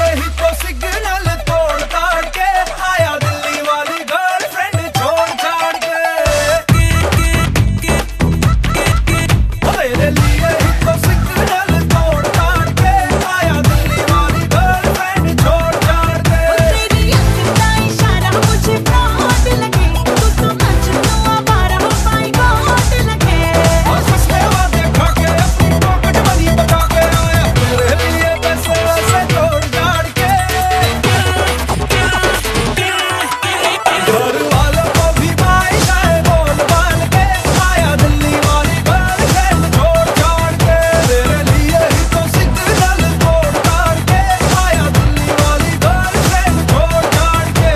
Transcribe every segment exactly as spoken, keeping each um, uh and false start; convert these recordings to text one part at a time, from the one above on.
ही तो सिग्नल तोड़ ताड़ के आया दिल्ली वाली गर्लफ्रेंड छोड़ छाड़ के। तेरे लिए ही तो सिग्नल तोड़ ताड़ के आया दिल्ली वाली गर्लफ्रेंड छोड़ छाड़ के। तेरी अख का इशारा मुझे बहुत लगे, तू तो मजनू आवारा माय गॉड लगे। और सस्ते वादे खा के अपनी पॉकेट मनी बचा के आया तेरे लिए पैसे वैसे जोड़ जाड़ के। घर वालों को भी आयशा है बोल बाल के आया दिल्ली वाली गर्लफ्रेंड छोड़ छाड़ के। तेरे लिए ही तो सिग्नल तोड़ ताड़ के आया दिल्ली वाली गर्लफ्रेंड छोड़ छाड़ के।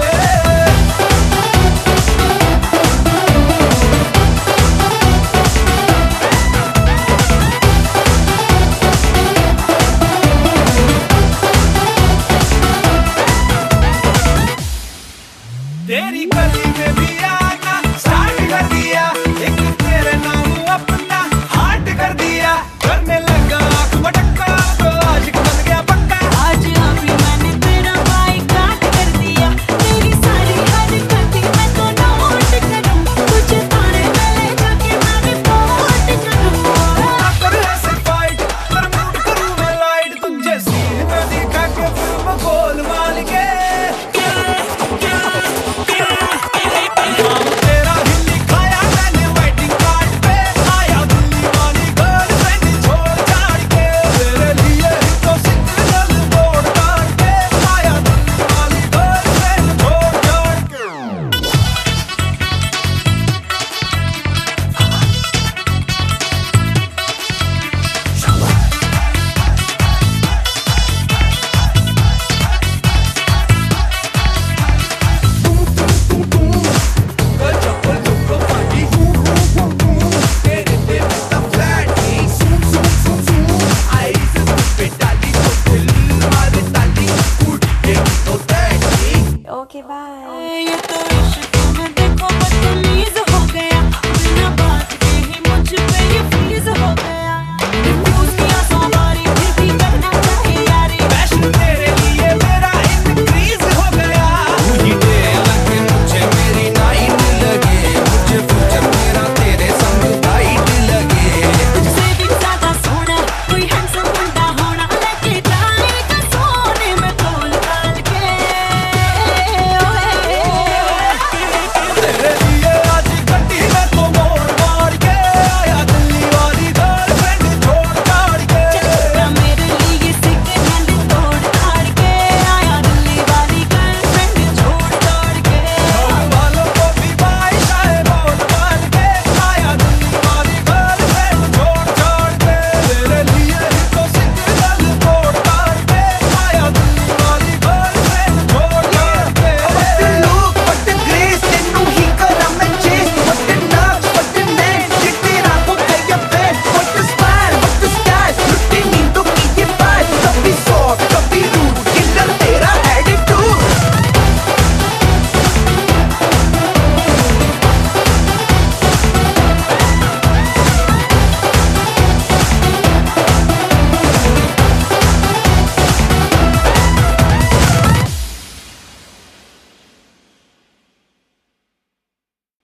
तेरी गली में भी आना स्टार्ट कर दिया, एक तेरे नाम अपना हार्ट कर दिया। करने लगा आँख मटक्का तो आशिक बन गया पक्का। आज अभी मैंने तेरा बाइकाट कर दिया, तेरी सारी हरकतें मैं तो नोट करूं, तुझे तारे में ले जाके मैं रिपोर्ट करूं। कर ऐसे फाइट कर मूड करूं मैं लाइट, तुझे सीन में दिखा के फिल्म गोलमाल के। नाम तेरा ही लिखाया मैंने वेडिंग कार्ड पे आया दिल्ली वाली गर्लफ्रेंड छोड़ छाड़ के। तेरे लिए ही तो सिग्नल तोड़ ताड़ के आया दिल्ली वाली गर्लफ्रेंड छोड़ छाड़ के। चप्पल चुप्पो पार्टी तेरे पे मिलता फ्लैट आईज पे डाली तो दिल मारे ताली उड़ के तो दैट। Okay bye.